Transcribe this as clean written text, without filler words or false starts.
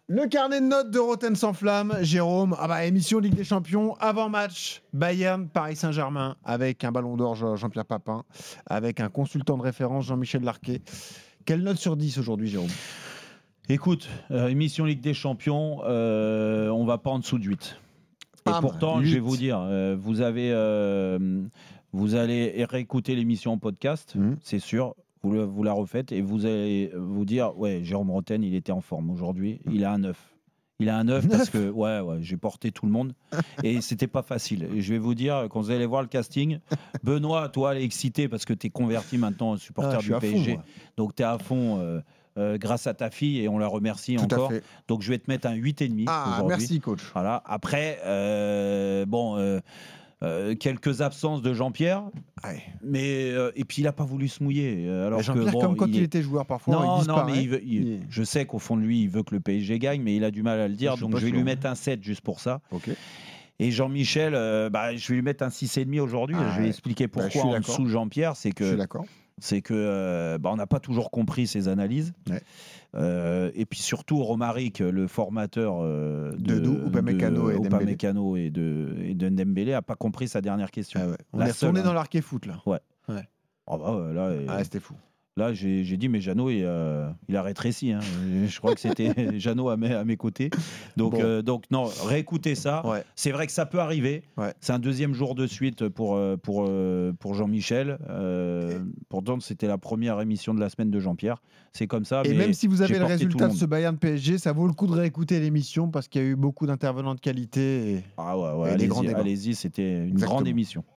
Le carnet de notes de Rotten sans flamme, Jérôme. Émission Ligue des Champions, avant-match, Bayern, Paris Saint-Germain, avec un ballon d'or Jean-Pierre Papin, avec un consultant de référence Jean-Michel Larquet. Quelle note sur 10 aujourd'hui, Jérôme ? Écoute, émission Ligue des Champions, on va pas en dessous de 8. Et pourtant, 8. Je vais vous dire, vous allez réécouter l'émission en podcast, c'est sûr. Vous la refaites et vous allez vous dire, ouais, Jérôme Rotten, il était en forme aujourd'hui. Il a un 9. Il a un 9 parce que j'ai porté tout le monde et c'était pas facile. Et je vais vous dire, quand vous allez voir le casting, Benoît, toi, elle est excité parce que tu es converti maintenant en supporter du PSG. Donc tu es à fond grâce à ta fille et on la remercie tout encore. Donc je vais te mettre un 8,5 aujourd'hui. Merci coach. Voilà. Après, quelques absences de Jean-Pierre, mais et puis il n'a pas voulu se mouiller. Alors Jean-Pierre, comme quand il était joueur parfois, il disparaît. Non, mais je sais qu'au fond de lui, il veut que le PSG gagne, mais il a du mal à le dire, donc je vais lui mettre un 7 juste pour ça. Okay. Et Jean-Michel, je vais lui mettre un 6,5 aujourd'hui. Je vais expliquer pourquoi en dessous de Jean-Pierre, c'est que on n'a pas toujours compris ses analyses. Ouais. Et puis surtout Romaric, le formateur de Upamecano et de Dembélé, n'a pas compris sa dernière question. On est retourné dans l'arqué foot là. Ouais. C'était fou. Là, j'ai dit, mais Jeannot, il a rétréci. Hein. Je crois que c'était Jeannot à mes côtés. Donc, non, réécoutez ça. Ouais. C'est vrai que ça peut arriver. Ouais. C'est un deuxième jour de suite pour Jean-Michel. Pourtant, c'était la première émission de la semaine de Jean-Pierre. C'est comme ça. Et même si vous avez le résultat de ce Bayern PSG, ça vaut le coup de réécouter l'émission parce qu'il y a eu beaucoup d'intervenants de qualité. Et allez-y, c'était une grande émission.